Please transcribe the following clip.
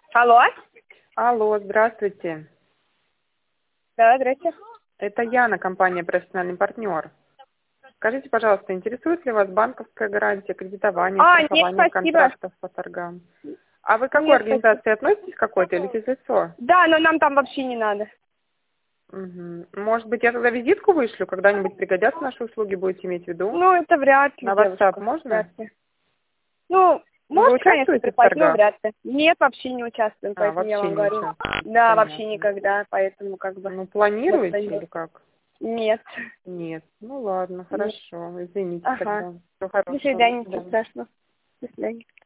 Алло? Алло, здравствуйте. Да, здрасте. Это Яна, компания «Профессиональный партнер». Скажите, пожалуйста, интересует ли вас банковская гарантия, кредитование, Нет, страхование спасибо. контрактов по торгам? А вы к какой Нет, спасибо. организации относитесь, какой-то или физлицо? Да, но нам там вообще не надо. Мгм. Может быть, я тогда визитку вышлю, когда-нибудь пригодятся наши услуги, будете иметь в виду? Ну, это вряд ли, На WhatsApp девушка. можно? Вряд ли. Ну, Вы можете, конечно, участвуете в прислать, но торгах? вряд ли. Нет, вообще не участвуем, поэтому я Вообще вам не говорю. участвуете. Да, вообще Понятно. никогда, поэтому как бы... Ну, вот планируете это или как? нет. Нет. Ну, ладно, Нет. хорошо. Извините Ага. тогда. Всего До хорошего. До свидания, ничего свидания. страшного. До свидания.